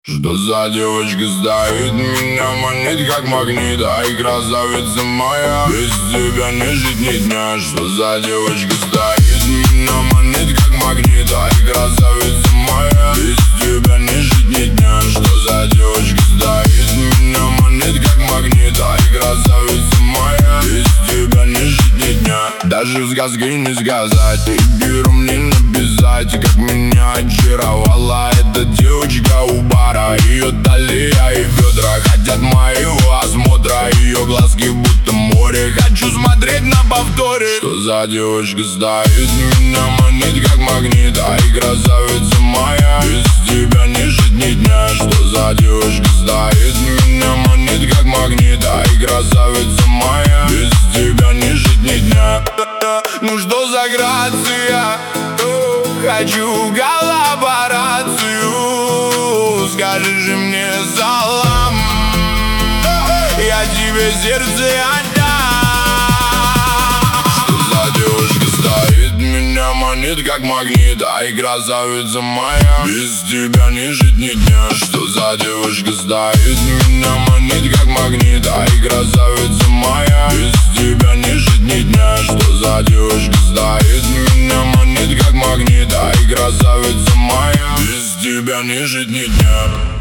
Что за девочка стоит, меня манит как магнит, ай, красавица моя, без тебя не жить ни дня. Что за девочка стоит, меня манит как магнит, ай, красавица моя, без тебя не жить ни дня. Что за девочка стоит, меня манит как магнит, ай, красавица моя, без тебя не жить ни дня. Даже в сказке не сказать, и беру мне написать, как меня очаровала эта девочка у бара. Ее талия и бедра хотят моего осмотра, ее глазки будто море, хочу смотреть на повторе. Что за девочка стоит, меня манит как магнит, ай, красавица моя, без тебя не жить ни дня. Что за девочка стоит, меня манит как магнит, ай, красавица моя, без тебя не жить ни дня. Ну что за грация, хочу коллаборацию, скажи же мне салам, я тебе сердце отдам. Что за девушка стоит, меня манит как магнит, ай, красавица моя, без тебя не жить ни дня. Что за девушка стоит, меня манит как магнит, ай, красавица моя, без тебя не жить ни дня. Что за девушка стоит, меня манит как магнит, ай, красавица моя, без тебя не жить ни дня.